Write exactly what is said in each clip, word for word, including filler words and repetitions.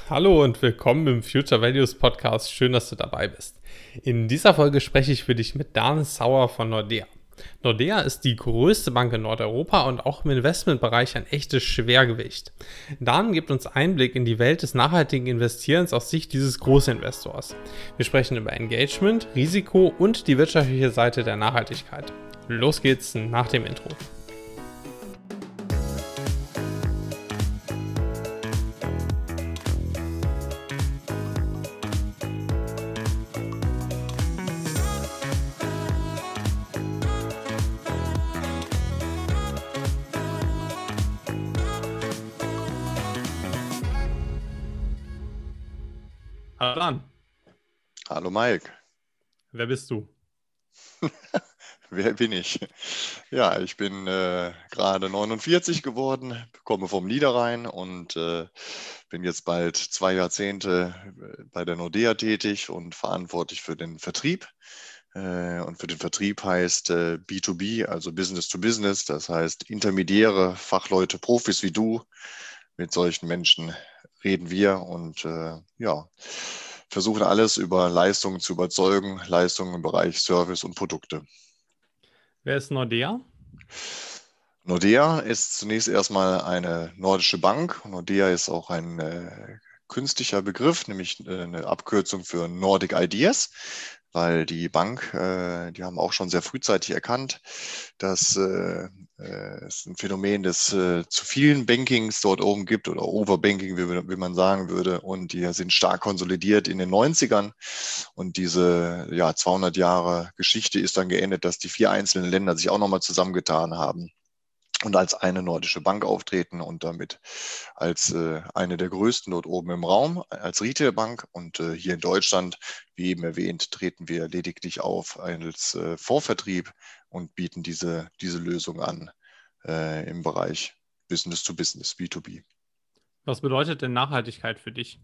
Hallo und willkommen im Future Values Podcast. Schön, dass du dabei bist. In dieser Folge spreche ich für dich mit Dan Sauer von Nordea. Nordea ist die größte Bank in Nordeuropa und auch im Investmentbereich ein echtes Schwergewicht. Dan gibt uns Einblick in die Welt des nachhaltigen Investierens aus Sicht dieses Großinvestors. Wir sprechen über Engagement, Risiko und die wirtschaftliche Seite der Nachhaltigkeit. Los geht's nach dem Intro. Hallo Dan. Hallo Mike. Wer bist du? Wer bin ich? Ja, ich bin äh, gerade neunundvierzig geworden, komme vom Niederrhein und äh, bin jetzt bald zwei Jahrzehnte äh, bei der Nordea tätig und verantwortlich für den Vertrieb. Äh, und für den Vertrieb heißt äh, B zwei B, also Business to Business, das heißt Intermediäre, Fachleute, Profis wie du. Mit solchen Menschen reden wir und äh, ja, versuchen alles über Leistungen zu überzeugen, Leistungen im Bereich Service und Produkte. Wer ist Nordea? Nordea ist zunächst erstmal eine nordische Bank. Nordea ist auch ein äh, künstlicher Begriff, nämlich äh, eine Abkürzung für Nordic Ideas, weil die Bank, äh, die haben auch schon sehr frühzeitig erkannt, dass äh, äh, es ein Phänomen des äh, zu vielen Bankings dort oben gibt oder Overbanking, wie, wie man sagen würde. Und die sind stark konsolidiert in den neunzigern. Und diese ja, zweihundert Jahre Geschichte ist dann geendet, dass die vier einzelnen Länder sich auch nochmal zusammengetan haben und als eine nordische Bank auftreten und damit als äh, eine der größten dort oben im Raum, als Retailbank. Und äh, hier in Deutschland, wie eben erwähnt, treten wir lediglich auf als äh, Fondsvertrieb und bieten diese, diese Lösung an äh, im Bereich Business to Business, B zwei B. Was bedeutet denn Nachhaltigkeit für dich?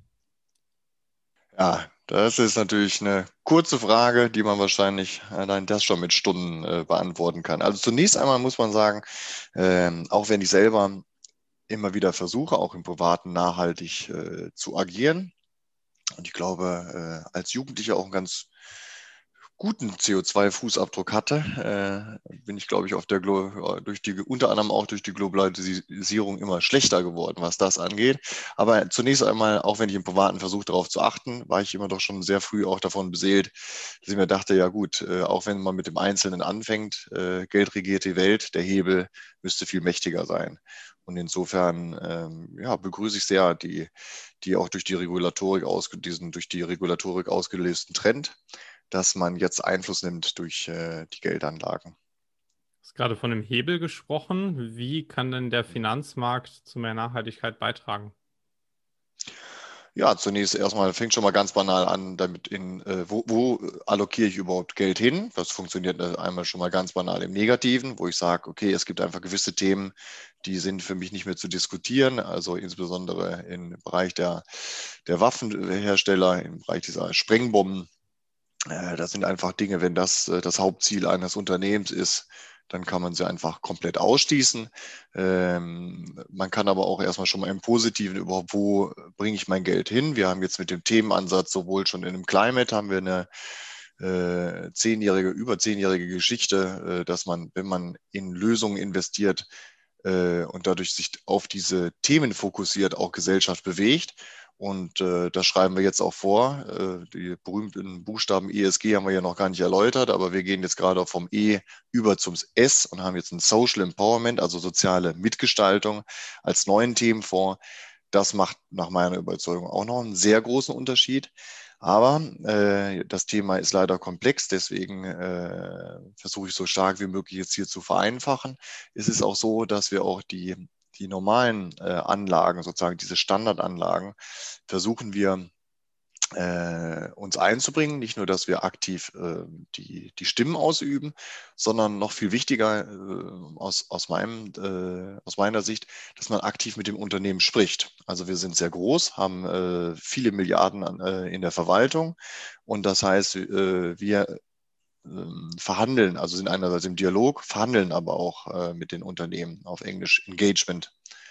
Ja, das ist natürlich eine kurze Frage, die man wahrscheinlich allein das schon mit Stunden äh, beantworten kann. Also zunächst einmal muss man sagen, ähm, auch wenn ich selber immer wieder versuche, auch im Privaten nachhaltig äh, zu agieren. Und ich glaube, äh, als Jugendlicher auch einen ganz guten C O zwei Fußabdruck hatte, äh, bin ich, glaube ich, auf der Glo durch die, unter anderem auch durch die Globalisierung immer schlechter geworden, was das angeht. Aber zunächst einmal, auch wenn ich im Privaten versuche, darauf zu achten, war ich immer doch schon sehr früh auch davon beseelt, dass ich mir dachte, ja gut, äh, auch wenn man mit dem Einzelnen anfängt, äh, Geld regiert die Welt, der Hebel müsste viel mächtiger sein. Und insofern ähm, ja, begrüße ich sehr die, die auch durch die Regulatorik aus, diesen durch die Regulatorik ausgelösten Trend, dass man jetzt Einfluss nimmt durch äh, die Geldanlagen. Du hast gerade von einem Hebel gesprochen. Wie kann denn der Finanzmarkt zu mehr Nachhaltigkeit beitragen? Ja, zunächst erstmal fängt schon mal ganz banal an, damit in, äh, wo, wo allokiere ich überhaupt Geld hin? Das funktioniert einmal schon mal ganz banal im Negativen, wo ich sage, okay, es gibt einfach gewisse Themen, die sind für mich nicht mehr zu diskutieren, also insbesondere im Bereich der, der Waffenhersteller, im Bereich dieser Sprengbomben. Äh, das sind einfach Dinge, wenn das äh, das Hauptziel eines Unternehmens ist, dann kann man sie einfach komplett ausschließen. Ähm, man kann aber auch erstmal schon mal im Positiven überhaupt, wo bringe ich mein Geld hin? Wir haben jetzt mit dem Themenansatz sowohl schon in dem Climate haben wir eine äh, zehnjährige, über zehnjährige Geschichte, äh, dass man, wenn man in Lösungen investiert äh, und dadurch sich auf diese Themen fokussiert, auch Gesellschaft bewegt. Und äh, das schreiben wir jetzt auch vor. Äh, die berühmten Buchstaben E S G haben wir ja noch gar nicht erläutert, aber wir gehen jetzt gerade vom E über zum S und haben jetzt ein Social Empowerment, also soziale Mitgestaltung, als neuen Themenfonds. Das macht nach meiner Überzeugung auch noch einen sehr großen Unterschied. Aber äh, das Thema ist leider komplex, deswegen äh, versuche ich so stark wie möglich jetzt hier zu vereinfachen. Es ist auch so, dass wir auch die die normalen äh, Anlagen, sozusagen diese Standardanlagen, versuchen wir äh, uns einzubringen. Nicht nur, dass wir aktiv äh, die, die Stimmen ausüben, sondern noch viel wichtiger äh, aus, aus, meinem, äh, aus meiner Sicht, dass man aktiv mit dem Unternehmen spricht. Also wir sind sehr groß, haben äh, viele Milliarden an, äh, in der Verwaltung und das heißt, äh, wir verhandeln, also sind einerseits im Dialog, verhandeln aber auch äh, mit den Unternehmen, auf Englisch Engagement.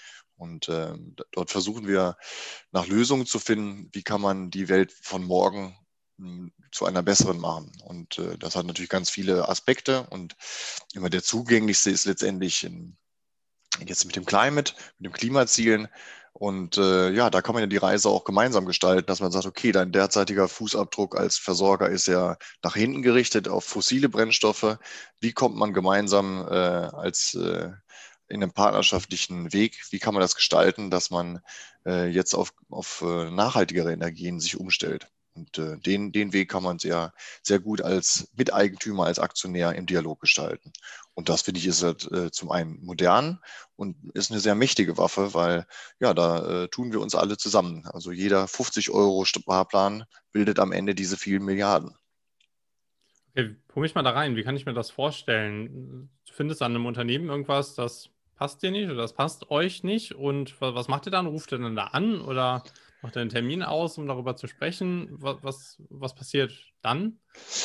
Und äh, dort versuchen wir nach Lösungen zu finden, wie kann man die Welt von morgen mh, zu einer besseren machen. Und äh, das hat natürlich ganz viele Aspekte und immer der zugänglichste ist letztendlich in, jetzt mit dem Climate, mit dem Klimazielen. Und äh, ja, da kann man ja die Reise auch gemeinsam gestalten, dass man sagt, okay, dein derzeitiger Fußabdruck als Versorger ist ja nach hinten gerichtet auf fossile Brennstoffe. Wie kommt man gemeinsam äh, als äh, in einem partnerschaftlichen Weg, wie kann man das gestalten, dass man äh, jetzt auf, auf äh, nachhaltigere Energien sich umstellt? Und äh, den, den Weg kann man sehr, sehr gut als Miteigentümer, als Aktionär im Dialog gestalten. Und das finde ich ist halt äh, zum einen modern und ist eine sehr mächtige Waffe, weil ja, da äh, tun wir uns alle zusammen. Also jeder fünfzig Euro Sparplan bildet am Ende diese vielen Milliarden. Okay, hol mich mal da rein. Wie kann ich mir das vorstellen? Du findest an einem Unternehmen irgendwas, das passt dir nicht oder das passt euch nicht. Und wa- was macht ihr dann? Ruft ihr dann da an oder macht ihr einen Termin aus, um darüber zu sprechen? Was, was, was passiert dann?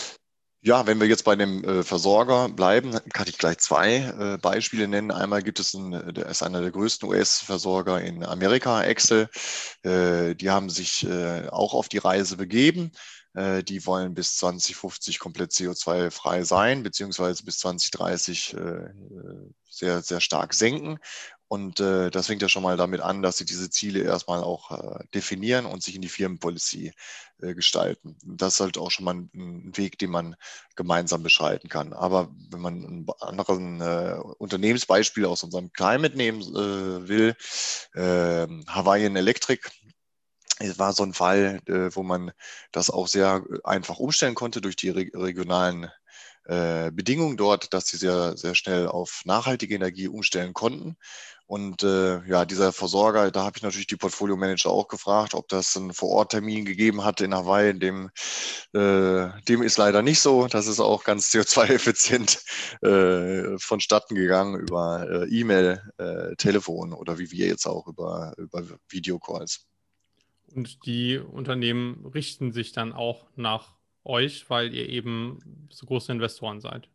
Ja, wenn wir jetzt bei dem äh, Versorger bleiben, kann ich gleich zwei äh, Beispiele nennen. Einmal gibt es einen, der ist einer der größten U S-Versorger in Amerika, Excel. Äh, die haben sich äh, auch auf die Reise begeben. Äh, die wollen bis zwanzig fünfzig komplett C O zwei frei sein, beziehungsweise bis zwanzig dreißig äh, sehr, sehr stark senken. Und äh, das fängt ja schon mal damit an, dass sie diese Ziele erstmal auch äh, definieren und sich in die Firmenpolicy äh, gestalten. Das ist halt auch schon mal ein, ein Weg, den man gemeinsam beschreiten kann. Aber wenn man ein anderes äh, Unternehmensbeispiel aus unserem Climate nehmen äh, will, äh, Hawaiian Electric, es war so ein Fall, äh, wo man das auch sehr einfach umstellen konnte durch die re regionalen äh, Bedingungen dort, dass sie sehr, sehr schnell auf nachhaltige Energie umstellen konnten. Und äh, ja, dieser Versorger, da habe ich natürlich die Portfolio-Manager auch gefragt, ob das einen Vor-Ort-Termin gegeben hatte in Hawaii. Dem, äh, dem ist leider nicht so. Das ist auch ganz C O zwei effizient äh, vonstatten gegangen über äh, E-Mail, äh, Telefon oder wie wir jetzt auch über, über Videocalls. Und die Unternehmen richten sich dann auch nach euch, weil ihr eben so große Investoren seid.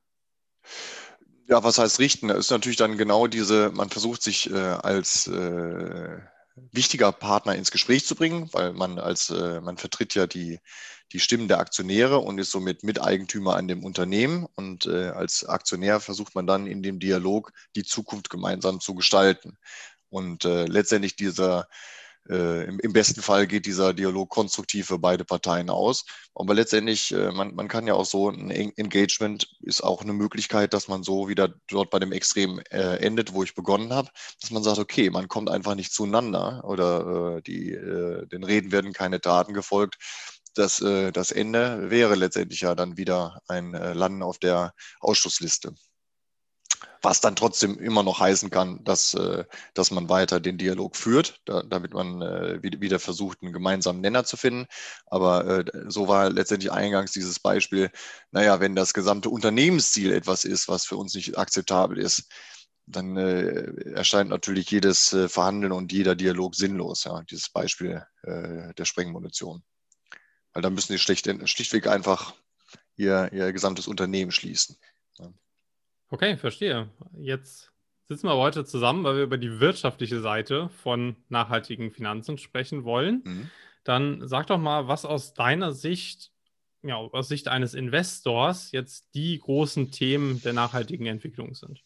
Ja, was heißt richten? Das ist natürlich dann genau diese, man versucht sich äh, als äh, wichtiger Partner ins Gespräch zu bringen, weil man als, äh, man vertritt ja die, die Stimmen der Aktionäre und ist somit Miteigentümer an dem Unternehmen. Und äh, als Aktionär versucht man dann in dem Dialog die Zukunft gemeinsam zu gestalten. Und äh, letztendlich dieser äh, im, im besten Fall geht dieser Dialog konstruktiv für beide Parteien aus. Aber letztendlich, äh, man, man kann ja auch so, ein Engagement ist auch eine Möglichkeit, dass man so wieder dort bei dem Extrem äh, endet, wo ich begonnen habe, dass man sagt, okay, man kommt einfach nicht zueinander oder äh, die, äh, den Reden werden keine Taten gefolgt. Das, äh, das Ende wäre letztendlich ja dann wieder ein äh, Landen auf der Ausschussliste. Was dann trotzdem immer noch heißen kann, dass, äh, dass man weiter den Dialog führt, da, damit man äh, wieder versucht, einen gemeinsamen Nenner zu finden. Aber äh, so war letztendlich eingangs dieses Beispiel, naja, wenn das gesamte Unternehmensziel etwas ist, was für uns nicht akzeptabel ist, dann äh, erscheint natürlich jedes äh, Verhandeln und jeder Dialog sinnlos. Ja, dieses Beispiel äh, der Sprengmunition. Weil dann müssen die schlicht, schlichtweg einfach ihr, ihr gesamtes Unternehmen schließen. Ja. Okay, verstehe. Jetzt sitzen wir heute zusammen, weil wir über die wirtschaftliche Seite von nachhaltigen Finanzen sprechen wollen. Mhm. Dann sag doch mal, was aus deiner Sicht, ja, aus Sicht eines Investors jetzt die großen Themen der nachhaltigen Entwicklung sind.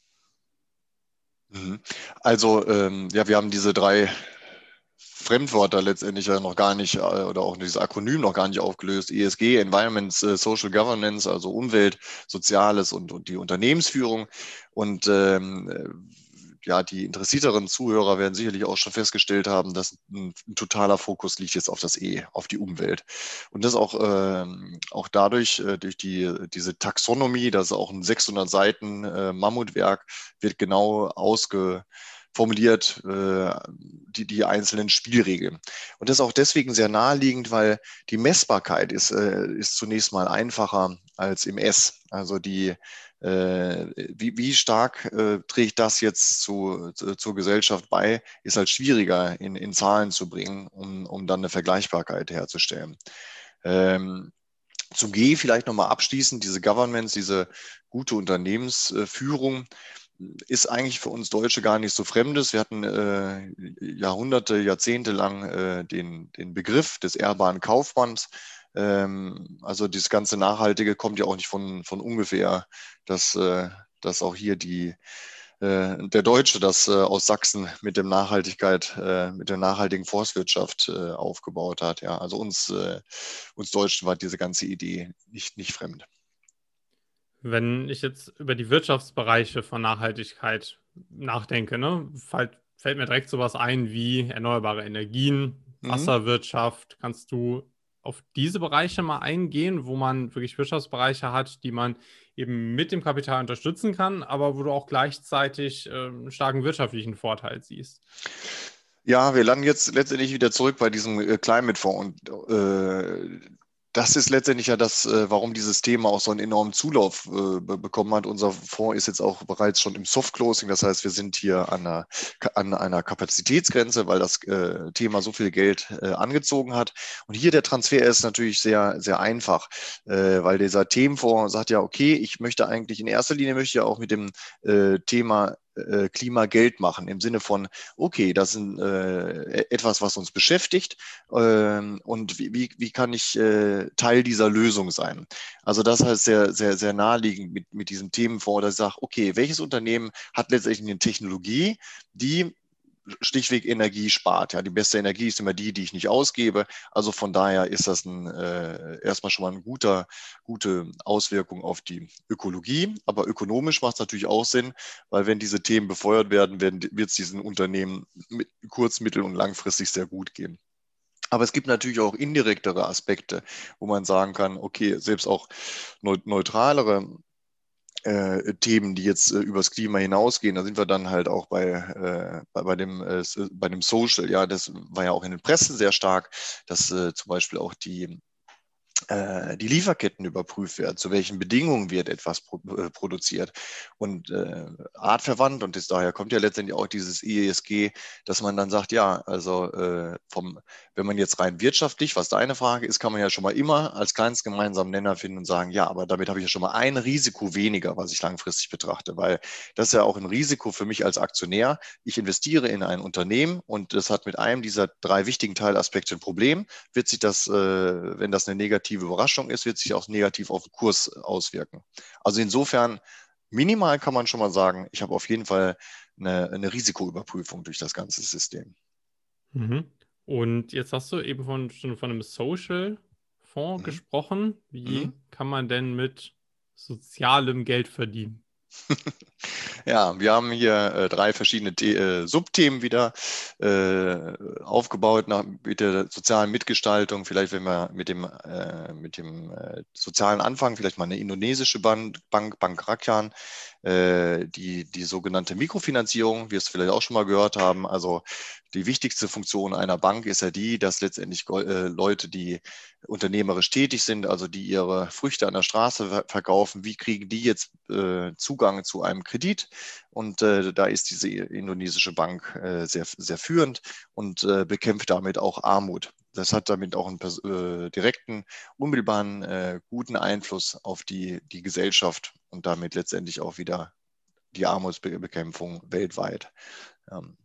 Mhm. Also, ähm, ja, wir haben diese drei Fremdwörter letztendlich ja noch gar nicht, äh, oder auch dieses Akronym noch gar nicht aufgelöst. E S G, Environment, äh, Social Governance, also Umwelt, Soziales und, und die Unternehmensführung. Und ähm, äh, ja, die interessierteren Zuhörer werden sicherlich auch schon festgestellt haben, dass ein, ein totaler Fokus liegt jetzt auf das E, auf die Umwelt. Und das auch, ähm, auch dadurch, äh, durch die, diese Taxonomie, das ist auch ein sechshundert Seiten äh, Mammutwerk, wird genau ausge formuliert, äh, die, die einzelnen Spielregeln. Und das ist auch deswegen sehr naheliegend, weil die Messbarkeit ist, äh, ist zunächst mal einfacher als im S. Also die, äh, wie, wie stark äh, trägt das jetzt zu, zu, zur Gesellschaft bei, ist halt schwieriger in, in Zahlen zu bringen, um, um dann eine Vergleichbarkeit herzustellen. Ähm, Zum G vielleicht nochmal abschließend, diese Governments, diese gute Unternehmensführung. ist eigentlich für uns Deutsche gar nicht so Fremdes. Wir hatten äh, Jahrhunderte, Jahrzehnte lang äh, den, den Begriff des ehrbaren Kaufmanns. Ähm, also das ganze Nachhaltige kommt ja auch nicht von, von ungefähr, dass, äh, dass auch hier die, äh, der Deutsche das äh, aus Sachsen mit dem Nachhaltigkeit, äh, mit der nachhaltigen Forstwirtschaft äh, aufgebaut hat. Ja, also uns, äh, uns Deutschen war diese ganze Idee nicht, nicht fremd. Wenn ich jetzt über die Wirtschaftsbereiche von Nachhaltigkeit nachdenke, ne, fällt, fällt mir direkt sowas ein wie erneuerbare Energien, Mhm. Wasserwirtschaft. Kannst du auf diese Bereiche mal eingehen, wo man wirklich Wirtschaftsbereiche hat, die man eben mit dem Kapital unterstützen kann, aber wo du auch gleichzeitig äh, einen starken wirtschaftlichen Vorteil siehst? Ja, wir landen jetzt letztendlich wieder zurück bei diesem äh, Climate-Fonds. Und äh, das ist letztendlich ja das, äh, warum dieses Thema auch so einen enormen Zulauf äh, be bekommen hat. Unser Fonds ist jetzt auch bereits schon im Soft-Closing. Das heißt, wir sind hier an einer, an einer Kapazitätsgrenze, weil das äh, Thema so viel Geld äh, angezogen hat. Und hier der Transfer ist natürlich sehr, sehr einfach, äh, weil dieser Themenfonds sagt ja, okay, ich möchte eigentlich in erster Linie möchte ich ja auch mit dem äh, Thema äh, Klima Geld machen, im Sinne von, okay, das ist äh, etwas, was uns beschäftigt ähm, und wie, wie, wie kann ich äh, Teil dieser Lösung sein? Also das heißt sehr, sehr, sehr naheliegend mit, mit diesem Themenfonds, dass ich sage, okay, welches Unternehmen hat letztendlich eine Technologie, die Stichweg Energie spart. Ja, die beste Energie ist immer die, die ich nicht ausgebe. Also von daher ist das ein, äh, erstmal schon mal eine guter, gute Auswirkung auf die Ökologie. Aber ökonomisch macht es natürlich auch Sinn, weil wenn diese Themen befeuert werden, wird es diesen Unternehmen mit, kurz-, mittel- und langfristig sehr gut gehen. Aber es gibt natürlich auch indirektere Aspekte, wo man sagen kann, okay, selbst auch neutralere äh, Themen, die jetzt äh, übers Klima hinausgehen, da sind wir dann halt auch bei, äh, bei, bei, dem, äh, bei dem Social. Ja, das war ja auch in den Pressen sehr stark, dass äh, zum Beispiel auch die äh, die Lieferketten überprüft werden, zu welchen Bedingungen wird etwas pro, äh, produziert. Und äh, artverwandt, und das, daher kommt ja letztendlich auch dieses E S G, dass man dann sagt, ja, also äh, vom, wenn man jetzt rein wirtschaftlich, was deine Frage ist, kann man ja schon mal immer als kleinst gemeinsamen Nenner finden und sagen, ja, aber damit habe ich ja schon mal ein Risiko weniger, was ich langfristig betrachte, weil das ist ja auch ein Risiko für mich als Aktionär. Ich investiere in ein Unternehmen und das hat mit einem dieser drei wichtigen Teilaspekte ein Problem. Wird sich das, äh, wenn das eine negative Überraschung ist, wird sich auch negativ auf den Kurs auswirken. Also insofern, minimal kann man schon mal sagen, ich habe auf jeden Fall eine, eine Risikoüberprüfung durch das ganze System. Mhm. Und jetzt hast du eben von, schon von einem Social-Fonds Mhm. gesprochen. Mhm. Wie kann man denn mit sozialem Geld verdienen? Ja, wir haben hier äh, drei verschiedene The äh, Subthemen wieder äh, aufgebaut nach, mit der sozialen Mitgestaltung. Vielleicht, wenn wir mit dem, äh, mit dem äh, sozialen anfangen, vielleicht mal eine indonesische Bank, Bank, Bank Rakyat, äh, die, die sogenannte Mikrofinanzierung, wie wir es vielleicht auch schon mal gehört haben. Also die wichtigste Funktion einer Bank ist ja die, dass letztendlich äh, Leute, die unternehmerisch tätig sind, also die ihre Früchte an der Straße ver verkaufen, wie kriegen die jetzt äh, Zugang zu einem Kredit? Und äh, da ist diese indonesische Bank äh, sehr, sehr führend und äh, bekämpft damit auch Armut. Das hat damit auch einen äh, direkten, unmittelbaren, äh, guten Einfluss auf die, die Gesellschaft und damit letztendlich auch wieder die Armutsbekämpfung weltweit. Ähm,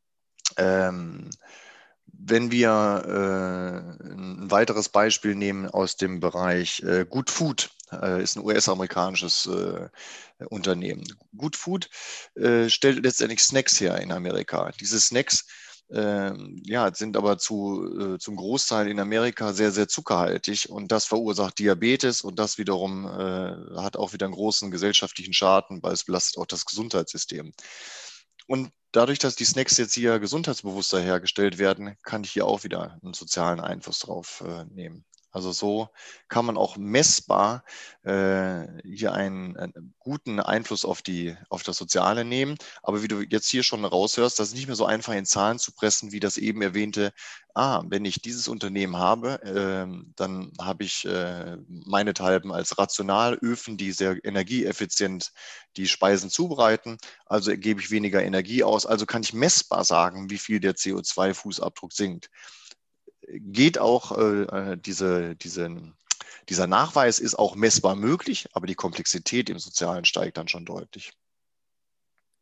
ähm, wenn wir äh, ein weiteres Beispiel nehmen aus dem Bereich äh, Good Food, äh, ist ein U S-amerikanisches äh, Unternehmen. Good Food äh, stellt letztendlich Snacks her in Amerika. Diese Snacks äh, ja, sind aber zu, äh, zum Großteil in Amerika sehr, sehr zuckerhaltig und das verursacht Diabetes und das wiederum äh, hat auch wieder einen großen gesellschaftlichen Schaden, weil es belastet auch das Gesundheitssystem. Und dadurch, dass die Snacks jetzt hier gesundheitsbewusster hergestellt werden, kann ich hier auch wieder einen sozialen Einfluss drauf äh, nehmen. Also so kann man auch messbar äh, hier einen, einen, guten Einfluss auf, die, auf das Soziale nehmen. Aber wie du jetzt hier schon raushörst, das ist nicht mehr so einfach in Zahlen zu pressen, wie das eben erwähnte, ah, wenn ich dieses Unternehmen habe, äh, dann habe ich äh, meinethalben als Rationalöfen, die sehr energieeffizient die Speisen zubereiten. Also gebe ich weniger Energie aus. Also kann ich messbar sagen, wie viel der C O zwei Fußabdruck sinkt. Geht auch äh, diese, diese, dieser Nachweis ist auch messbar möglich, aber die Komplexität im Sozialen steigt dann schon deutlich.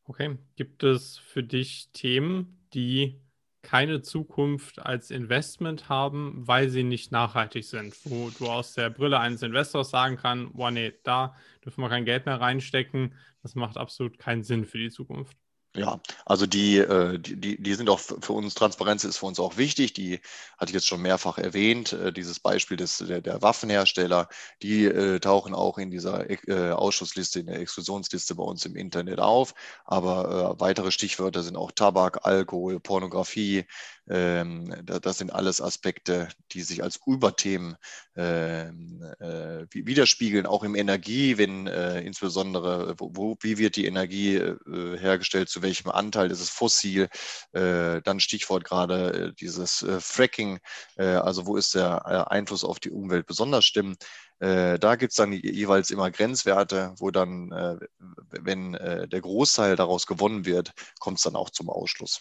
Okay. Gibt es für dich Themen, die keine Zukunft als Investment haben, weil sie nicht nachhaltig sind? Wo du aus der Brille eines Investors sagen kann: „Boah, ne, da dürfen wir kein Geld mehr reinstecken. Das macht absolut keinen Sinn für die Zukunft.“ Ja, also die, äh, die, die die sind auch f für uns Transparenz ist für uns auch wichtig. Die hatte ich jetzt schon mehrfach erwähnt. Äh, dieses Beispiel des der der Waffenhersteller, die, äh, tauchen auch in dieser Ex äh, Ausschussliste, in der Exklusionsliste bei uns im Internet auf. Aber, äh, weitere Stichwörter sind auch Tabak, Alkohol, Pornografie. Ähm, da das sind alles Aspekte, die sich als Überthemen, ähm, äh, wi widerspiegeln, auch im Energie, wenn, äh, insbesondere wo wo wie wird die Energie, äh, hergestellt, zu welchem Anteil ist es fossil? Äh, dann Stichwort gerade äh, dieses äh, Fracking, äh, also wo ist der äh, Einfluss auf die Umwelt besonders schlimm? Äh, da gibt es dann jeweils immer Grenzwerte, wo dann, äh, wenn äh, der Großteil daraus gewonnen wird, kommt es dann auch zum Ausschluss.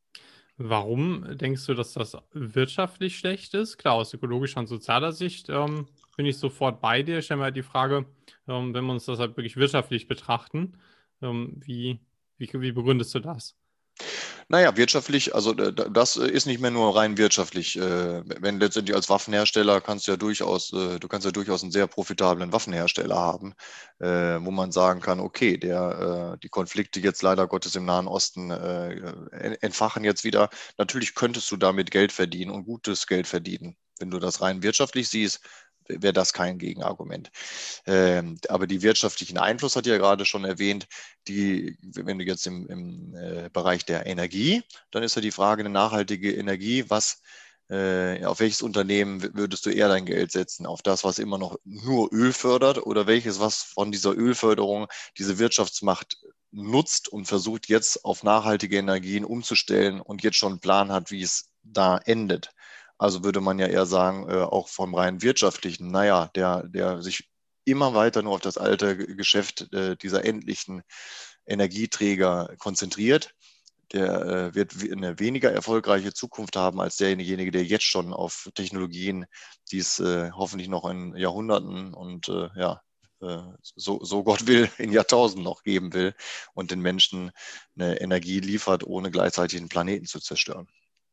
Warum denkst du, dass das wirtschaftlich schlecht ist? Klar, aus ökologischer und sozialer Sicht, ähm, bin ich sofort bei dir. Ich stelle mir halt die Frage, ähm, wenn wir uns das halt wirklich wirtschaftlich betrachten, ähm, wie wie wie begründest du das? Naja, wirtschaftlich, also d d das äh, ist nicht mehr nur rein wirtschaftlich. Äh, wenn letztendlich als Waffenhersteller kannst du ja durchaus äh, du kannst ja durchaus einen sehr profitablen Waffenhersteller haben, äh, wo man sagen kann: „Okay, der äh, die Konflikte jetzt leider Gottes im Nahen Osten, äh, en entfachen jetzt wieder.“ Natürlich könntest du damit Geld verdienen und gutes Geld verdienen. Wenn du das rein wirtschaftlich siehst, wäre das kein Gegenargument. Ähm, aber die wirtschaftlichen Einfluss hat ja gerade schon erwähnt, die, wenn du jetzt im, im äh, Bereich der Energie, dann ist ja die Frage eine nachhaltige Energie, was, äh, auf welches Unternehmen würdest du eher dein Geld setzen? Auf das, was immer noch nur Öl fördert oder welches, was von dieser Ölförderung diese Wirtschaftsmacht nutzt und versucht jetzt auf nachhaltige Energien umzustellen und jetzt schon einen Plan hat, wie es da endet? Also würde man ja eher sagen, äh, auch vom rein wirtschaftlichen, naja, der, der sich immer weiter nur auf das alte Geschäft äh, dieser endlichen Energieträger konzentriert, der äh, wird eine weniger erfolgreiche Zukunft haben als derjenige, der jetzt schon auf Technologien, die es äh, hoffentlich noch in Jahrhunderten und äh, ja, äh, so, so Gott will, in Jahrtausenden noch geben will und den Menschen eine Energie liefert, ohne gleichzeitig den Planeten zu zerstören.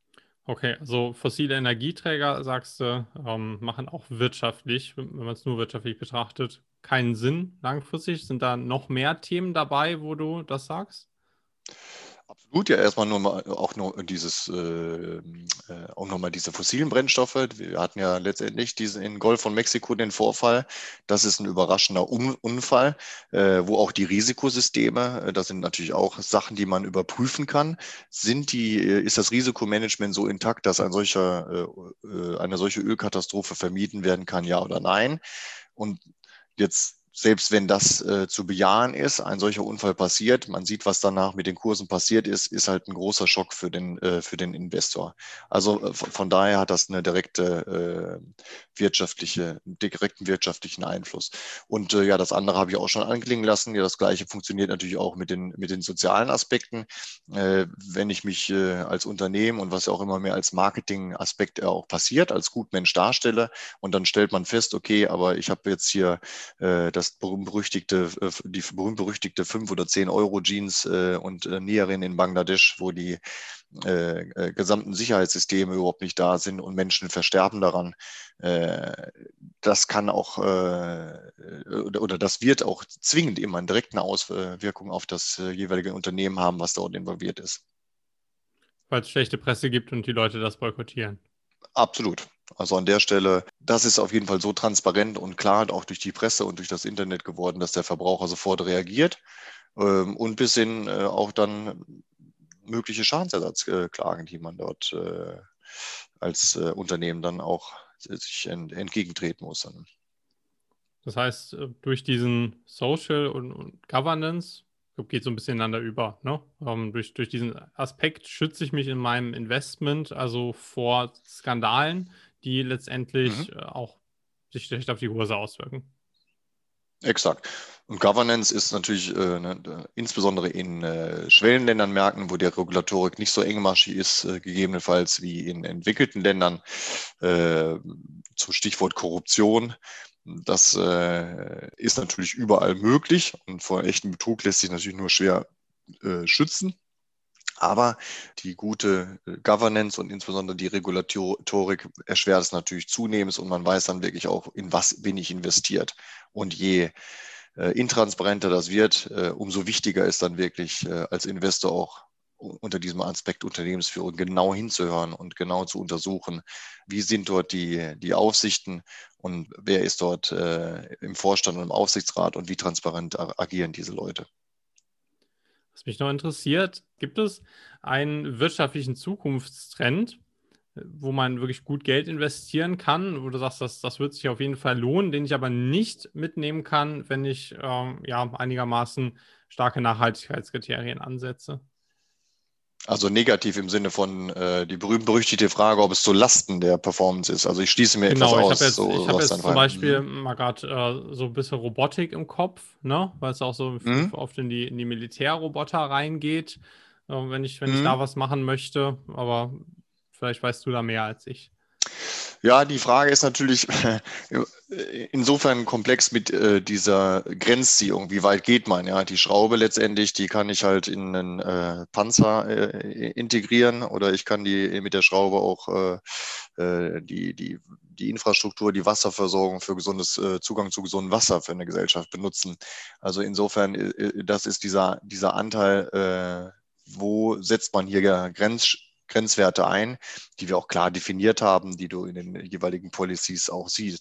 Okay, also fossile Energieträger, sagst du, ähm, machen auch wirtschaftlich, wenn wenn man es nur wirtschaftlich betrachtet, keinen Sinn langfristig. Sind da noch mehr Themen dabei, wo du das sagst? Absolut, ja, erstmal nur mal auch nur dieses, äh, äh, auch nochmal diese fossilen Brennstoffe. Wir hatten ja letztendlich diesen in Golf von Mexiko den Vorfall. Das ist ein überraschender Un Unfall, äh, wo auch die Risikosysteme, äh, das sind natürlich auch Sachen, die man überprüfen kann. Sind die, äh, ist das Risikomanagement so intakt, dass ein solcher, äh, äh, eine solche Ölkatastrophe vermieden werden kann, ja oder nein? Und jetzt, selbst wenn das äh, zu bejahen ist, ein solcher Unfall passiert, man sieht, was danach mit den Kursen passiert ist, ist halt ein großer Schock für den, äh, für den Investor. Also äh, von, von daher hat das eine direkte äh, wirtschaftliche, direkten wirtschaftlichen Einfluss. Und äh, ja, das andere habe ich auch schon anklingen lassen. Ja, das Gleiche funktioniert natürlich auch mit den, mit den sozialen Aspekten. Äh, wenn ich mich äh, als Unternehmen und was ja auch immer mehr als Marketing-Aspekt auch passiert, als Gutmensch darstelle und dann stellt man fest, okay, aber ich habe jetzt hier äh, das berühmt-berüchtigte, äh, die berühmt-berüchtigte fünf oder zehn Euro Jeans äh, und äh, Näherin in Bangladesch, wo die äh, äh, gesamten Sicherheitssysteme überhaupt nicht da sind und Menschen versterben daran. Äh, das kann auch äh, oder, oder das wird auch zwingend immer eine direkte Auswirkung auf das äh, jeweilige Unternehmen haben, was dort involviert ist. Weil es schlechte Presse gibt und die Leute das boykottieren. Absolut. Also an der Stelle, das ist auf jeden Fall so transparent und klar auch durch die Presse und durch das Internet geworden, dass der Verbraucher sofort reagiert ähm, und bis hin äh, auch dann mögliche Schadensersatzklagen, die man dort äh, als äh, Unternehmen dann auch sich ent entgegentreten muss. Dann. Das heißt, äh, durch diesen Social und und Governance geht so ein bisschen ineinander über, ne? Ähm, durch durch diesen Aspekt schütze ich mich in meinem Investment, also vor Skandalen, die Mhm. letztendlich, äh, auch sich schlecht auf die Kurse auswirken. Exakt. Und Governance ist natürlich äh, ne, äh, insbesondere in äh, Schwellenländern, Märkten, wo die Regulatorik nicht so engmaschig ist, äh, gegebenenfalls wie in entwickelten Ländern, äh, zum Stichwort Korruption. Das äh, ist natürlich überall möglich und vor echtem Betrug lässt sich natürlich nur schwer äh, schützen. Aber die gute Governance und insbesondere die Regulatorik erschwert es natürlich zunehmend und man weiß dann wirklich auch, in was bin ich investiert. Und je äh, intransparenter das wird, äh, umso wichtiger ist dann wirklich äh, als Investor auch unter diesem Aspekt Unternehmensführung genau hinzuhören und genau zu untersuchen, wie sind dort die, die Aufsichten und wer ist dort äh, im Vorstand und im Aufsichtsrat und wie transparent agieren diese Leute. Was mich noch interessiert, gibt es einen wirtschaftlichen Zukunftstrend, wo man wirklich gut Geld investieren kann, wo du sagst, das, das wird sich auf jeden Fall lohnen, den ich aber nicht mitnehmen kann, wenn ich ähm, ja, einigermaßen starke Nachhaltigkeitskriterien ansetze? Also negativ im Sinne von äh, die berühmt-berüchtigte Frage, ob es zu Lasten der Performance ist. Also ich schließe mir etwas Genau, ich habe aus. jetzt, So, ich so habe was jetzt dann zum rein. Beispiel Mhm. mal gerade äh, so ein bisschen Robotik im Kopf, ne? Weil es auch so f- Mhm. oft in die, in die Militärroboter reingeht, äh, wenn ich, wenn ich Mhm. da was machen möchte. Aber vielleicht weißt du da mehr als ich. Ja, die Frage ist natürlich insofern komplex mit äh, dieser Grenzziehung. Wie weit geht man? Ja, die Schraube letztendlich, die kann ich halt in einen äh, Panzer äh, integrieren oder ich kann die mit der Schraube auch äh, äh, die, die, die Infrastruktur, die Wasserversorgung für gesundes äh, Zugang zu gesundem Wasser für eine Gesellschaft benutzen. Also insofern, äh, das ist dieser, dieser Anteil, äh, wo setzt man hier Grenz, Grenzwerte ein, die wir auch klar definiert haben, die du in den jeweiligen Policies auch siehst.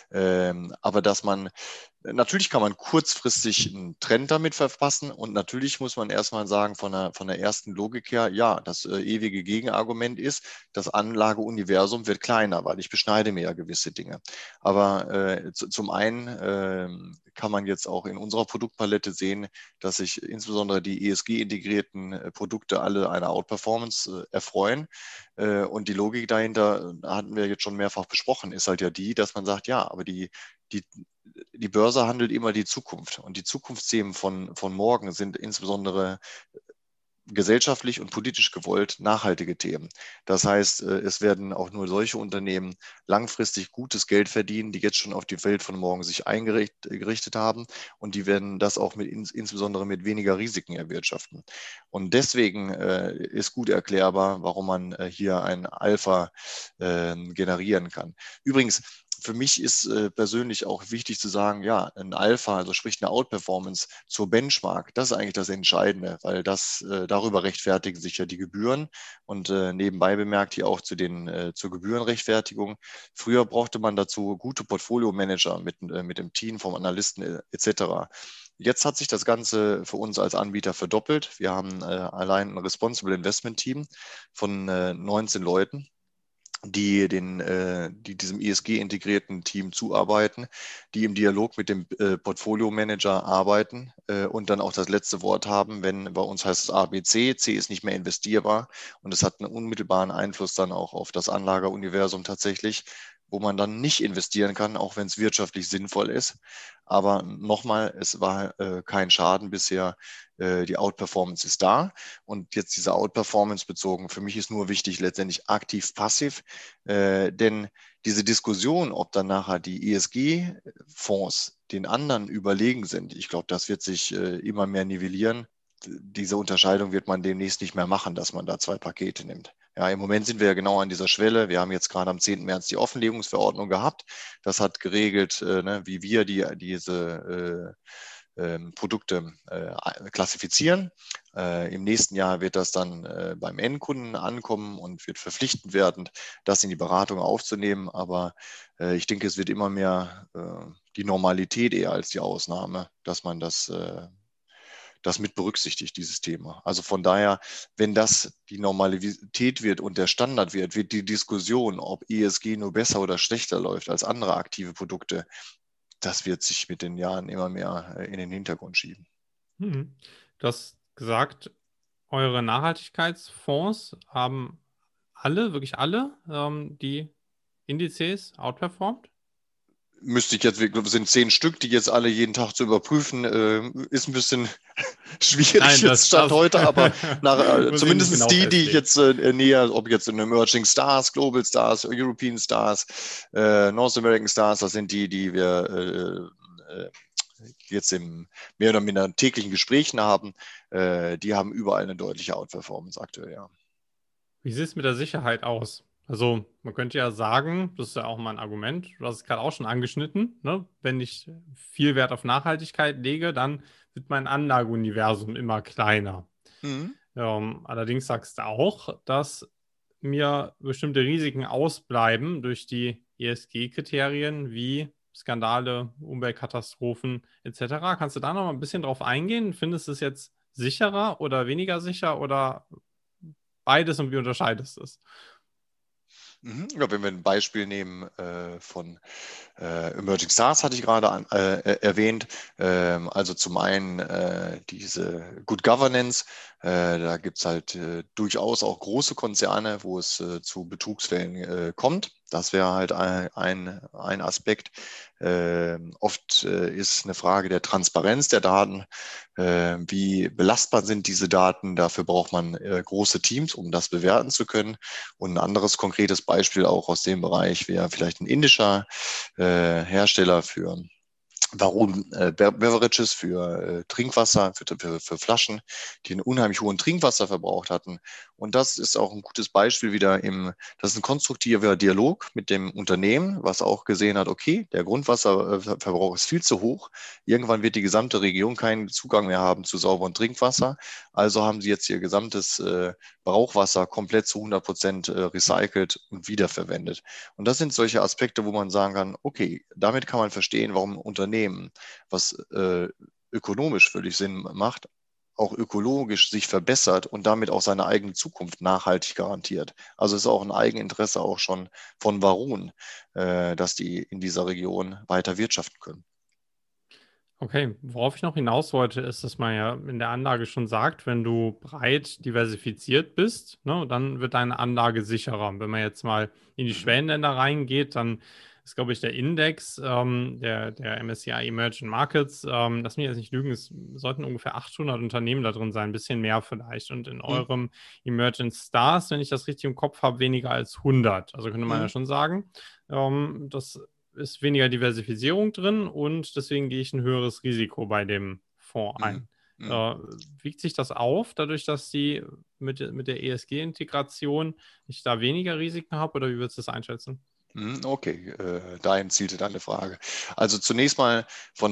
Ähm, aber dass man, natürlich kann man kurzfristig einen Trend damit verpassen und natürlich muss man erstmal sagen, von der, von der ersten Logik her, ja, das äh, ewige Gegenargument ist, das Anlageuniversum wird kleiner, weil ich beschneide mir ja gewisse Dinge. Aber äh, zu, zum einen äh, kann man jetzt auch in unserer Produktpalette sehen, dass sich insbesondere die E S G-integrierten äh, Produkte alle einer Outperformance äh, erfreuen. Äh, und die Logik dahinter, hatten wir jetzt schon mehrfach besprochen, ist halt ja die, dass man sagt, ja, aber die, die, die Börse handelt immer die Zukunft. Und die Zukunftsthemen von, von morgen sind insbesondere gesellschaftlich und politisch gewollt nachhaltige Themen. Das heißt, es werden auch nur solche Unternehmen langfristig gutes Geld verdienen, die jetzt schon auf die Welt von morgen sich eingerichtet haben und die werden das auch mit, insbesondere mit weniger Risiken erwirtschaften. Und deswegen äh, ist gut erklärbar, warum man äh, hier ein Alpha äh, generieren kann. Übrigens, für mich ist äh, persönlich auch wichtig zu sagen, ja, ein Alpha, also sprich eine Outperformance zur Benchmark, das ist eigentlich das Entscheidende, weil das äh, darüber rechtfertigen sich ja die Gebühren und äh, nebenbei bemerkt hier auch zu den, äh, zur Gebührenrechtfertigung. Früher brauchte man dazu gute Portfolio-Manager mit, äh, mit dem Team vom Analysten äh, et cetera. Jetzt hat sich das Ganze für uns als Anbieter verdoppelt. Wir haben äh, allein ein Responsible Investment Team von äh, neunzehn Leuten, die, den, äh, die diesem E S G-integrierten Team zuarbeiten, die im Dialog mit dem äh, Portfolio-Manager arbeiten äh, und dann auch das letzte Wort haben, wenn bei uns heißt es A, B, C, C ist nicht mehr investierbar und es hat einen unmittelbaren Einfluss dann auch auf das Anlageuniversum tatsächlich, wo man dann nicht investieren kann, auch wenn es wirtschaftlich sinnvoll ist. Aber nochmal, es war äh, kein Schaden bisher. Äh, die Outperformance ist da. Und jetzt diese Outperformance bezogen, für mich ist nur wichtig, letztendlich aktiv-passiv. Äh, denn diese Diskussion, ob dann nachher die E S G-Fonds den anderen überlegen sind, ich glaube, das wird sich äh, immer mehr nivellieren. Diese Unterscheidung wird man demnächst nicht mehr machen, dass man da zwei Pakete nimmt. Ja, im Moment sind wir ja genau an dieser Schwelle. Wir haben jetzt gerade am zehnten März die Offenlegungsverordnung gehabt. Das hat geregelt, äh, ne, wie wir die, diese äh, äh, Produkte äh, klassifizieren. Äh, Im nächsten Jahr wird das dann äh, beim Endkunden ankommen und wird verpflichtend werden, das in die Beratung aufzunehmen. Aber äh, ich denke, es wird immer mehr äh, die Normalität eher als die Ausnahme, dass man das äh, das mit berücksichtigt, dieses Thema. Also von daher, wenn das die Normalität wird und der Standard wird, wird die Diskussion, ob E S G nur besser oder schlechter läuft als andere aktive Produkte, das wird sich mit den Jahren immer mehr in den Hintergrund schieben. Hm. Du hast gesagt, eure Nachhaltigkeitsfonds haben alle, wirklich alle, ähm, die Indizes outperformed? Müsste ich jetzt, wir sind zehn Stück, die jetzt alle jeden Tag zu überprüfen, äh, ist ein bisschen schwierig Nein, jetzt das, Stand das heute, aber nach, äh, muss ich nicht zumindest genau die, die ich festlegen. jetzt äh, näher, ob jetzt in Emerging Stars, Global Stars, European Stars, äh, North American Stars, das sind die, die wir äh, äh, jetzt im mehr oder minder täglichen Gesprächen haben, äh, die haben überall eine deutliche Outperformance aktuell, ja. Wie sieht es mit der Sicherheit aus? Also man könnte ja sagen, das ist ja auch mal ein Argument, du hast es gerade auch schon angeschnitten, ne? Wenn ich viel Wert auf Nachhaltigkeit lege, dann wird mein Anlageuniversum immer kleiner. Mhm. Ähm, allerdings sagst du auch, dass mir bestimmte Risiken ausbleiben durch die E S G-Kriterien wie Skandale, Umweltkatastrophen et cetera. Kannst du da noch mal ein bisschen drauf eingehen? Findest du es jetzt sicherer oder weniger sicher oder beides und wie unterscheidest du es? Mhm. Ja, wenn wir ein Beispiel nehmen äh, von äh, Emerging Stars, hatte ich gerade an, äh, äh, erwähnt. Ähm, also zum einen äh, diese Good Governance. Äh, da gibt es halt äh, durchaus auch große Konzerne, wo es äh, zu Betrugsfällen äh, kommt. Das wäre halt ein, ein, ein Aspekt. Äh, oft äh, ist eine Frage der Transparenz der Daten. Äh, wie belastbar sind diese Daten? Dafür braucht man äh, große Teams, um das bewerten zu können. Und ein anderes konkretes Beispiel auch aus dem Bereich wäre vielleicht ein indischer äh, Hersteller für Varun äh, Beverages, für äh, Trinkwasser, für, für, für Flaschen, die einen unheimlich hohen Trinkwasserverbrauch hatten. Und das ist auch ein gutes Beispiel wieder im, das ist ein konstruktiver Dialog mit dem Unternehmen, was auch gesehen hat, okay, der Grundwasserverbrauch ist viel zu hoch. Irgendwann wird die gesamte Region keinen Zugang mehr haben zu sauberem Trinkwasser. Also haben sie jetzt ihr gesamtes äh, Brauchwasser komplett zu hundert Prozent äh, recycelt und wiederverwendet. Und das sind solche Aspekte, wo man sagen kann, okay, damit kann man verstehen, warum Unternehmen, was äh, ökonomisch völlig Sinn macht, auch ökologisch sich verbessert und damit auch seine eigene Zukunft nachhaltig garantiert. Also es ist auch ein Eigeninteresse auch schon von Varun, äh, dass die in dieser Region weiter wirtschaften können. Okay, worauf ich noch hinaus wollte, ist, dass man ja in der Anlage schon sagt, wenn du breit diversifiziert bist, ne, dann wird deine Anlage sicherer. Wenn man jetzt mal in die Mhm. Schwellenländer reingeht, dann ist, glaube ich, der Index, ähm, der, der M S C I Emerging Markets, ähm, lass mich jetzt nicht lügen, es sollten ungefähr achthundert Unternehmen da drin sein, ein bisschen mehr vielleicht. Und in Mhm. eurem Emerging Stars, wenn ich das richtig im Kopf habe, weniger als hundert. Also könnte man ja Mhm. schon sagen, ähm, das ist weniger Diversifizierung drin und deswegen gehe ich ein höheres Risiko bei dem Fonds Mhm. ein. Mhm. Äh, wiegt sich das auf, dadurch, dass die mit, mit der E S G-Integration ich da weniger Risiken habe oder wie würdest du das einschätzen? Mhm. Okay, äh, dahin zielte deine Frage. Also zunächst mal von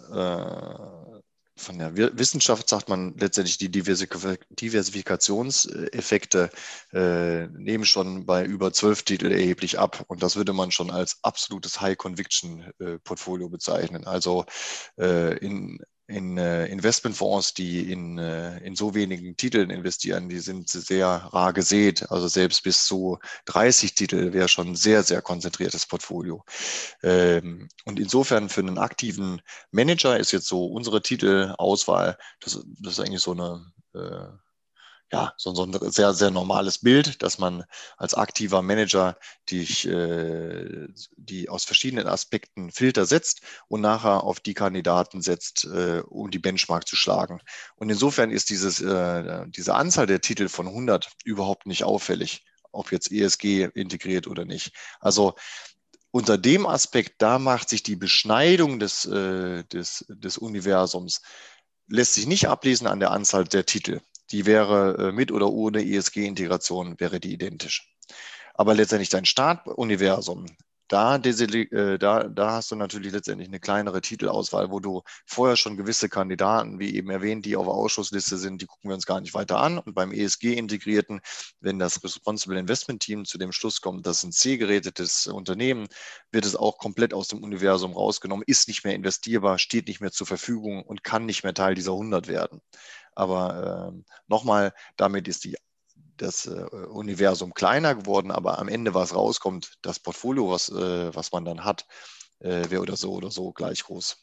der äh, von der Wir- Wissenschaft sagt man letztendlich, die Diversif- Diversifikationseffekte äh, nehmen schon bei über zwölf Titel erheblich ab. Und das würde man schon als absolutes High-Conviction-Portfolio bezeichnen. Also äh, in, in äh, Investmentfonds, die in, äh, in so wenigen Titeln investieren, die sind sehr rar gesät. Also selbst bis zu dreißig Titel wäre schon ein sehr, sehr konzentriertes Portfolio. Ähm, und insofern für einen aktiven Manager ist jetzt so unsere Titelauswahl, das, das ist eigentlich so eine, äh, ja, so, so ein sehr, sehr normales Bild, dass man als aktiver Manager die, äh, die aus verschiedenen Aspekten Filter setzt und nachher auf die Kandidaten setzt, äh, um die Benchmark zu schlagen. Und insofern ist dieses, äh, diese Anzahl der Titel von hundert überhaupt nicht auffällig, ob jetzt E S G integriert oder nicht. Also unter dem Aspekt, da macht sich die Beschneidung des, äh, des, des Universums, lässt sich nicht ablesen an der Anzahl der Titel. Die wäre äh, mit oder ohne E S G-Integration, wäre die identisch. Aber letztendlich dein Startuniversum, da, äh, da, da hast du natürlich letztendlich eine kleinere Titelauswahl, wo du vorher schon gewisse Kandidaten, wie eben erwähnt, die auf der Ausschussliste sind, die gucken wir uns gar nicht weiter an. Und beim E S G-Integrierten, wenn das Responsible Investment Team zu dem Schluss kommt, das ist ein C-gerätetes Unternehmen, wird es auch komplett aus dem Universum rausgenommen, ist nicht mehr investierbar, steht nicht mehr zur Verfügung und kann nicht mehr Teil dieser hundert werden. Aber äh, nochmal, damit ist die das äh, Universum kleiner geworden, aber am Ende, was rauskommt, das Portfolio, was, äh, was man dann hat, äh, wäre oder so oder so gleich groß.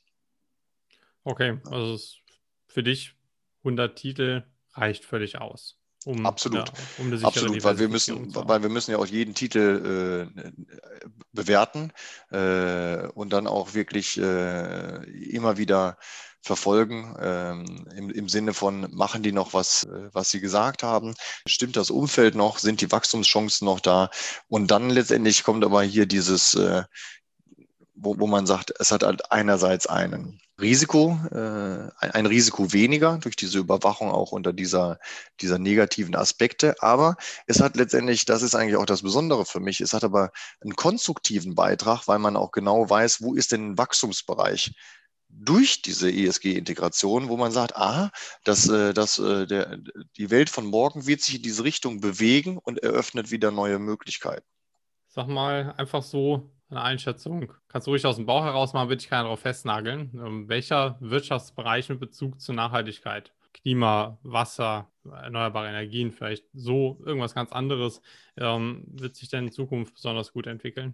Okay, also es, für dich hundert Titel reicht völlig aus, um, Absolut, da, um eine sichere absolut, weil wir Diversifizierung müssen, zu haben. weil wir müssen ja auch jeden Titel äh, bewerten äh, und dann auch wirklich äh, immer wieder verfolgen ähm, im, im Sinne von, machen die noch was, äh, was sie gesagt haben? Stimmt das Umfeld noch? Sind die Wachstumschancen noch da? Und dann letztendlich kommt aber hier dieses äh, wo, wo man sagt, es hat halt einerseits einen Risiko, äh, ein, ein Risiko weniger durch diese Überwachung auch unter dieser, dieser negativen Aspekte. Aber es hat letztendlich, das ist eigentlich auch das Besondere für mich, es hat aber einen konstruktiven Beitrag, weil man auch genau weiß, wo ist denn ein Wachstumsbereich durch diese E S G-Integration, wo man sagt, ah, dass, äh, dass äh, der, die Welt von morgen wird sich in diese Richtung bewegen und eröffnet wieder neue Möglichkeiten. Sag mal einfach so eine Einschätzung. Kannst du ruhig aus dem Bauch heraus machen, würde ich keiner darauf festnageln. Ähm, welcher Wirtschaftsbereich mit Bezug zur Nachhaltigkeit? Klima, Wasser, erneuerbare Energien, vielleicht so irgendwas ganz anderes, ähm, wird sich denn in Zukunft besonders gut entwickeln?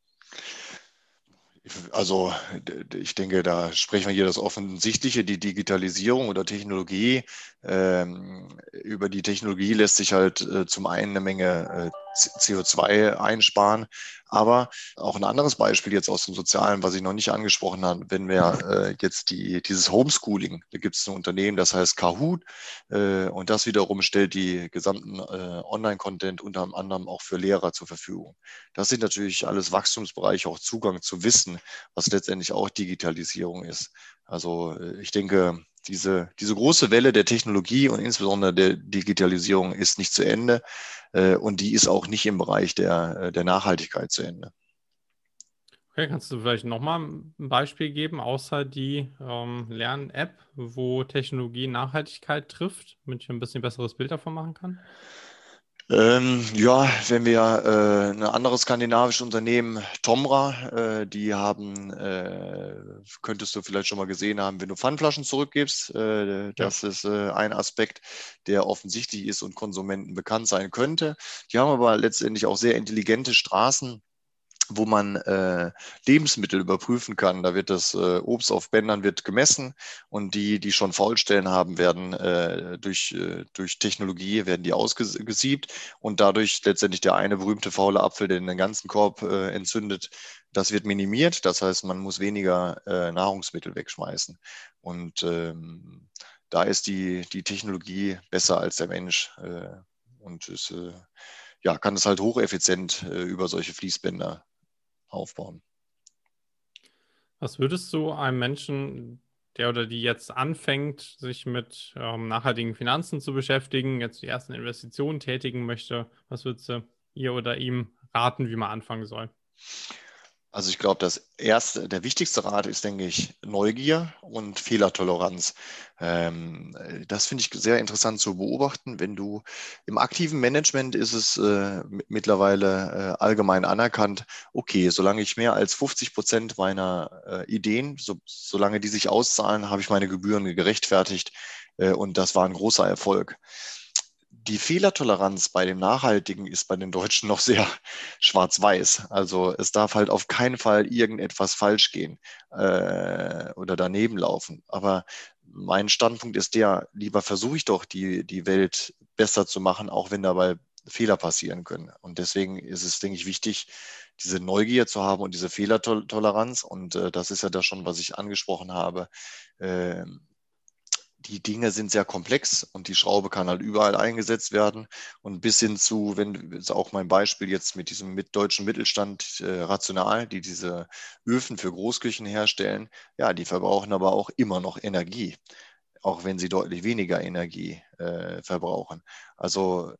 Also ich denke, da sprechen wir hier das Offensichtliche, die Digitalisierung oder Technologie. Ähm, über die Technologie lässt sich halt äh, zum einen eine Menge äh, C O zwei einsparen, aber auch ein anderes Beispiel jetzt aus dem Sozialen, was ich noch nicht angesprochen habe, wenn wir äh, jetzt die, dieses Homeschooling, da gibt es ein Unternehmen, das heißt Kahoot, äh, und das wiederum stellt die gesamten äh, Online-Content unter anderem auch für Lehrer zur Verfügung. Das sind natürlich alles Wachstumsbereiche, auch Zugang zu Wissen, was letztendlich auch Digitalisierung ist. Also ich denke, diese, diese große Welle der Technologie und insbesondere der Digitalisierung ist nicht zu Ende äh, und die ist auch nicht im Bereich der, der Nachhaltigkeit zu Ende. Okay, kannst du vielleicht nochmal ein Beispiel geben, außer die ähm, Lern-App, wo Technologie Nachhaltigkeit trifft, damit ich ein bisschen besseres Bild davon machen kann? Ähm, ja, wenn wir äh, ein anderes skandinavisches Unternehmen, Tomra, äh, die haben, äh, könntest du vielleicht schon mal gesehen haben, wenn du Pfandflaschen zurückgibst, äh, Ja. das ist äh, ein Aspekt, der offensichtlich ist und Konsumenten bekannt sein könnte. Die haben aber letztendlich auch sehr intelligente Straßen, wo man äh, Lebensmittel überprüfen kann. Da wird das äh, Obst auf Bändern wird gemessen und die, die schon Faulstellen haben, werden äh, durch, äh, durch Technologie werden die ausgesiebt und dadurch letztendlich der eine berühmte faule Apfel, der den ganzen Korb äh, entzündet, das wird minimiert. Das heißt, man muss weniger äh, Nahrungsmittel wegschmeißen. Und ähm, da ist die, die Technologie besser als der Mensch äh, und ist, äh, ja, kann es halt hocheffizient äh, über solche Fließbänder aufbauen. Was würdest du einem Menschen, der oder die jetzt anfängt, sich mit ähm, nachhaltigen Finanzen zu beschäftigen, jetzt die ersten Investitionen tätigen möchte, was würdest du ihr oder ihm raten, wie man anfangen soll? Also ich glaube, das erste, der wichtigste Rat ist, denke ich, Neugier und Fehlertoleranz. Ähm, das finde ich sehr interessant zu beobachten. Wenn du im aktiven Management ist es äh, mittlerweile äh, allgemein anerkannt, okay, solange ich mehr als fünfzig Prozent meiner äh, Ideen, so, solange die sich auszahlen, habe ich meine Gebühren gerechtfertigt äh, und das war ein großer Erfolg. Die Fehlertoleranz bei dem Nachhaltigen ist bei den Deutschen noch sehr schwarz-weiß. Also es darf halt auf keinen Fall irgendetwas falsch gehen äh, oder daneben laufen. Aber mein Standpunkt ist der, lieber versuche ich doch, die, die Welt besser zu machen, auch wenn dabei Fehler passieren können. Und deswegen ist es, denke ich, wichtig, diese Neugier zu haben und diese Fehlertoleranz. Und äh, das ist ja das schon, was ich angesprochen habe. Äh, die Dinge sind sehr komplex und die Schraube kann halt überall eingesetzt werden und bis hin zu, wenn ist auch mein Beispiel jetzt mit diesem mit deutschen Mittelstand äh, Rational, die diese Öfen für Großküchen herstellen, ja, die verbrauchen aber auch immer noch Energie, auch wenn sie deutlich weniger Energie äh, verbrauchen. Also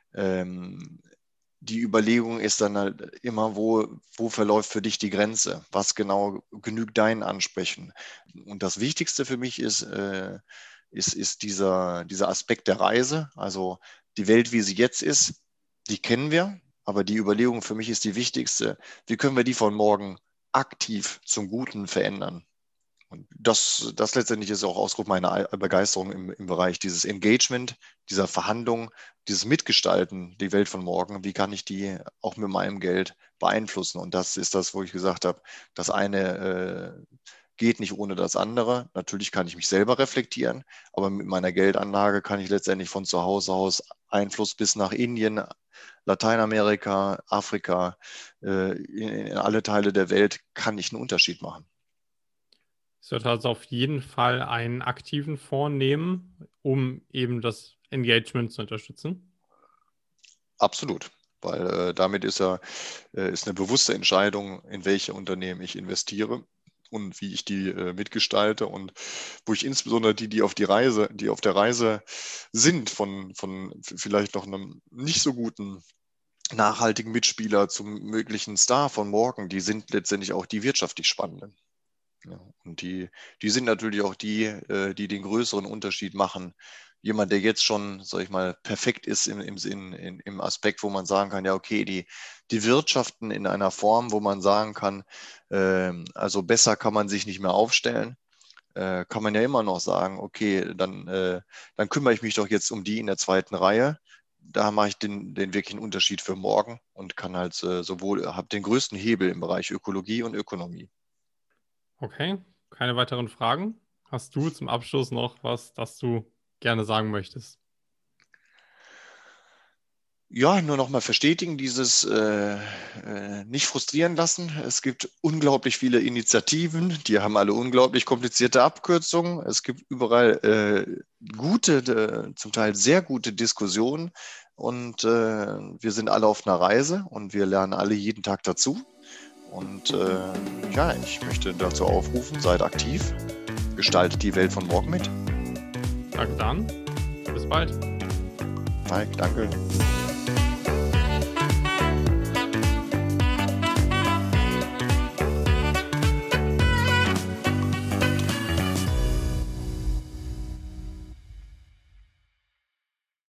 ähm, die Überlegung ist dann halt immer, wo, wo verläuft für dich die Grenze? Was genau genügt deinen Ansprechen? Und das Wichtigste für mich ist, äh, ist, ist dieser, dieser Aspekt der Reise. Also die Welt, wie sie jetzt ist, die kennen wir, aber die Überlegung für mich ist die wichtigste. Wie können wir die von morgen aktiv zum Guten verändern? Und das, das letztendlich ist auch Ausdruck meiner Begeisterung im, im Bereich dieses Engagement, dieser Verhandlung, dieses Mitgestalten, die Welt von morgen. Wie kann ich die auch mit meinem Geld beeinflussen? Und das ist das, wo ich gesagt habe, das eine äh, geht nicht ohne das andere. Natürlich kann ich mich selber reflektieren, aber mit meiner Geldanlage kann ich letztendlich von zu Hause aus Einfluss bis nach Indien, Lateinamerika, Afrika, äh, in, in alle Teile der Welt kann ich einen Unterschied machen. Ich sollte also auf jeden Fall einen aktiven Fonds nehmen, um eben das Engagement zu unterstützen. Absolut. weil äh, damit ist ja äh, ist eine bewusste Entscheidung, in welche Unternehmen ich investiere und wie ich die äh, mitgestalte und wo ich insbesondere die, die auf die Reise, die auf der Reise sind, von, von vielleicht noch einem nicht so guten nachhaltigen Mitspieler zum möglichen Star von morgen, die sind letztendlich auch die wirtschaftlich spannenden. Ja, und die, die sind natürlich auch die, äh, die den größeren Unterschied machen. Jemand, der jetzt schon, sag ich mal, perfekt ist im, im, in, in, im Aspekt, wo man sagen kann, ja, okay, die, die wirtschaften in einer Form, wo man sagen kann, äh, also besser kann man sich nicht mehr aufstellen, äh, kann man ja immer noch sagen, okay, dann, äh, dann kümmere ich mich doch jetzt um die in der zweiten Reihe. Da mache ich den, den wirklichen Unterschied für morgen und kann halt äh, sowohl, habe den größten Hebel im Bereich Ökologie und Ökonomie. Okay, keine weiteren Fragen? Hast du zum Abschluss noch was, das du gerne sagen möchtest? Ja, nur noch mal verstetigen, dieses äh, äh, nicht frustrieren lassen. Es gibt unglaublich viele Initiativen, die haben alle unglaublich komplizierte Abkürzungen. Es gibt überall äh, gute, äh, zum Teil sehr gute Diskussionen und äh, wir sind alle auf einer Reise und wir lernen alle jeden Tag dazu. Und äh, ja, ich möchte dazu aufrufen, seid aktiv, gestaltet die Welt von morgen mit. Danke, Dan. Bis bald. Mike, danke.